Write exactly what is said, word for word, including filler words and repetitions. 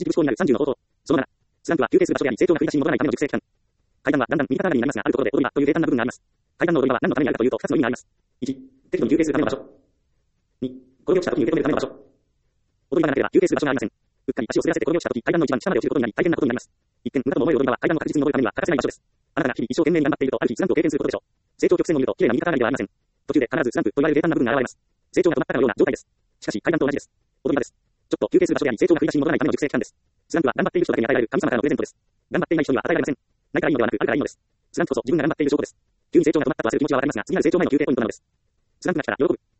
軸思考になるさんじゅうの方法。そのなな、スランプは休憩する場所であり、成長が食い出しに戻らないための熟成期間。階段はだんだん右肩上がりになりますが、あるところで踊り場という平坦な部分があります。階段の踊り場は何のためにあるかというと、ふたつの意味があります。いち、適度に休憩するための場所。に、転げ落ちた時に受け止めるための場所。踊り場がなければ休憩する場所がありません。うっかり足を滑らせて転げ落ちた時、階段の一番下まで落ちることになり、大変なことになります。一見、無駄とも思える踊り場は階段を確実に登るためには欠かせない場所です。あなたが日々一生懸命に頑張っていると、ある日スランプを経験することでしょう。成長曲線を見ると、綺麗な右肩上がりではありません。途中で必ずスランプと言われる平坦な部分が現れます。成長が止まったかのような状態です。しかし、階段と同じです。踊り場です。ちょっと休憩する場所であり、成長が繰り出しに戻らないための熟成期間です。スランプは頑張っている人だけに与えられる神様からのプレゼントです。頑張っていない人には与えられません。ないからいいのではなく、あるからいいのです。スランプこそ自分が頑張っている証拠です。急に成長が止まったと焦る気持ちはわかりますが、次なる成長前の休憩ポイントなのです。スランプが来たら喜ぶ。